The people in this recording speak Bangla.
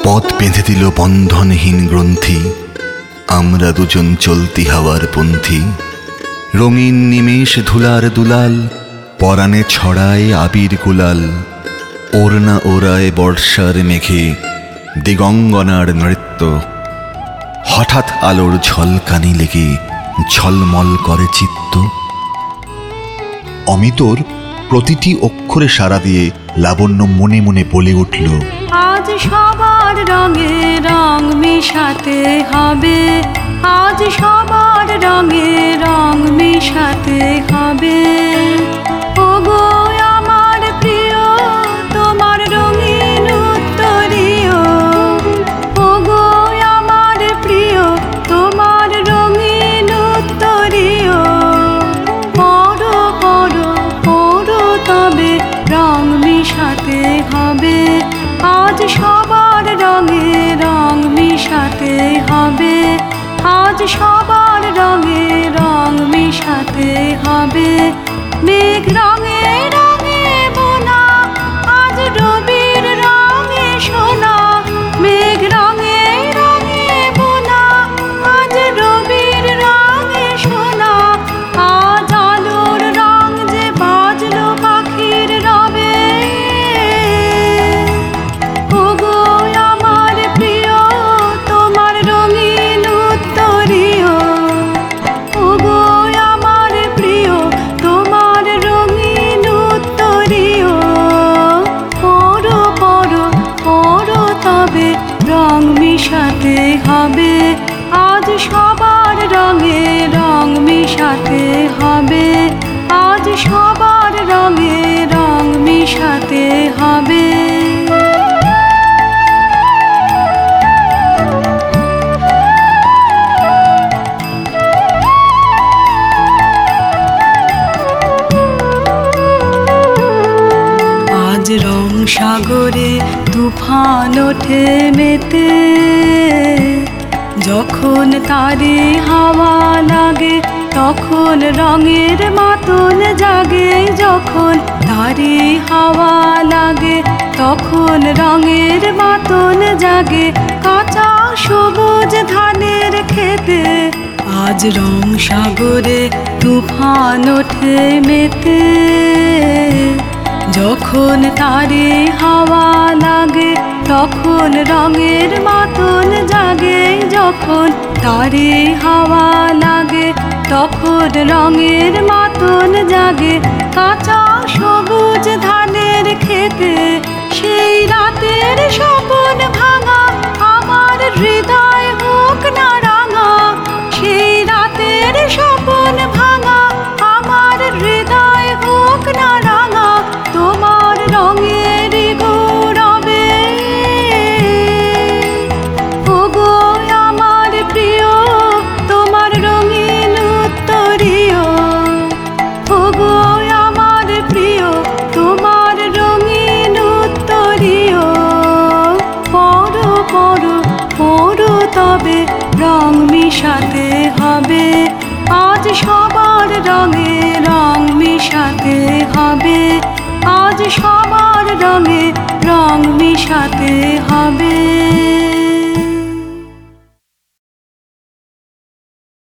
পথ বেঁধে দিল বন্ধনহীন গ্রন্থি, আমরা দুজন চলতি হাওয়ার পন্থী। রঙিন নিমেষ ধুলার দুলাল, পরাণে ছড়ায় আবির গুলাল। ওড়না ওড়ায় বর্ষার মেঘে দিগঙ্গনার নৃত্য। হঠাৎ আলোর ঝলকানি লেগে ঝলমল করে চিত্ত। অমিতর প্রতিটি অক্ষরে সাড়া দিয়ে লাবণ্য মনে মনে বলে উঠল, আজ সবার রঙে রং মিশাতে হবে, আজ সবার রঙে রং মিশাতে হবে। ওগো আমার প্রিয় তোমার রঙিন উত্তরীয়, ওগো আমার প্রিয় তোমার রঙিন উত্তরীয়। পড়ো পড়ো পড়ো তবে রং মিশাতে হবে, আজ সবার রঙে রং মিশাতে হবে, আজ সবার রঙে রং মিশাতে হবে। মেঘ রঙে রঙে বোনা আজ রবির রঙে সোনা, মেঘ রঙে রঙে বোনা আজ রবির রঙে সোনা। আজ আলোর রং যে বাজলো পাখির রবে, ওগো আমার প্রিয় তোমার রঙিন উত্তরীয়, ওগো আমার প্রিয় তোমার রঙিন উত্তরীয়। পড়ো পড়ো পড়ো তবে রং মিশাতে হবে, আজ সবার রঙে রং মিশাতে হবে, আজ সবার রঙে রং মিশাতে হবে। আজ রং সাগরে তুফান ওঠে মেতে, যখন তারে হাওয়া লাগে তখন রঙের মাতন জাগে, যখন তারে হাওয়া লাগে তখন রঙের মাতন জাগে। কাঁচা সবুজ ধানের খেতে আজ রং সাগরে তুফান ওঠে মেতে, যখন তারে হাওয়া লাগে তখন রঙের মাতন জাগে, যখন তারে হাওয়া লাগে তখন রঙের মাতন জাগে। কাঁচা সবুজ ধানের খেতে সেই রাতের স্বপন ভাঙা আমার হৃদয় হোক না রাঙা, সেই রাতের স্বপন ভাঙা আমার হৃদয় হোক না রাঙা। তোমার রঙের গৌরবে, ওগো আমার প্রিয় তোমার রঙিন উত্তরীয়, ওগো আমার প্রিয় তোমার রঙিন উত্তরীয়। পড়ো পড়ো পড়ো তবে রং মিশাতে হবে, আজ সবার রঙে রং মিশাতে হবে, আজ সবার রঙে রং মিশাতে হবে।